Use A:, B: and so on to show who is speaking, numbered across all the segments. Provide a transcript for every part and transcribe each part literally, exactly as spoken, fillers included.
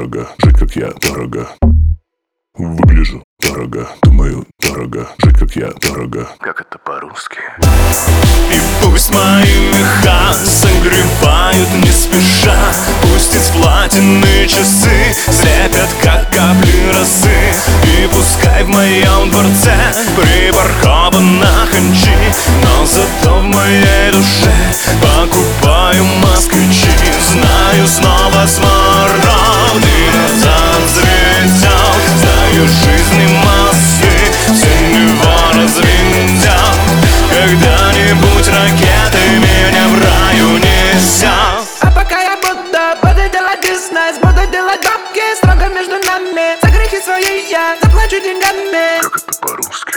A: дорого, жить как я дорого. Выгляжу дорого, думаю дорого, жить как я дорого.
B: Как это по-русски?
C: И пусть мои меха согревают не спеша, пусть из платины часы слепят, как капли росы. И пускай в моем дворце припаркована ханчи, но зато в моей душе покупаю москвичи. Знаю, снова смород и назад взлетел, знаю, жизни мосты все него развинтят. Когда-нибудь ракеты меня в раю несят.
D: А пока я буду, буду делать бизнес, буду делать бабки строго между нами. За грехи свои я заплачу деньгами.
B: Как это по-русски?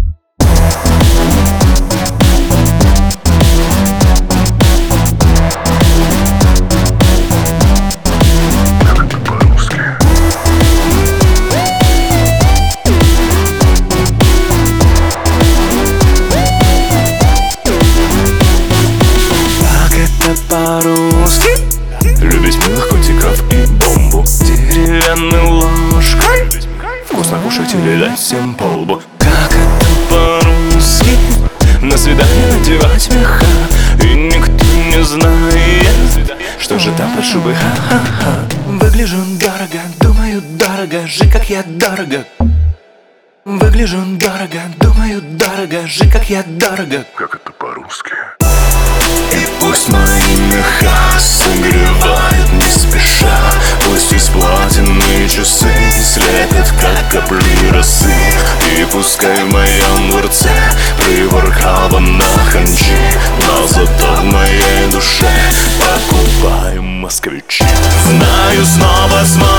C: По-русски любить милых котиков и бомбу деревянной ложкой, вкусно кушать или дать всем по лбу. Как это по-русски? На свидание надевать меха, и никто не знает, что же там под шубой. Ха-ха-ха. Выгляжу дорого, думаю дорого, жить как я дорого. Выгляжу дорого, думаю дорого, жить как я дорого.
B: Как это по-русски?
C: И пусть мои меха согревают не спеша, пусть из платины часы слепят, как капли росы. И пускай в моем дворце припаркована ханчи, но зато в моей душе покупаю москвичи. Знаю, снова смотрю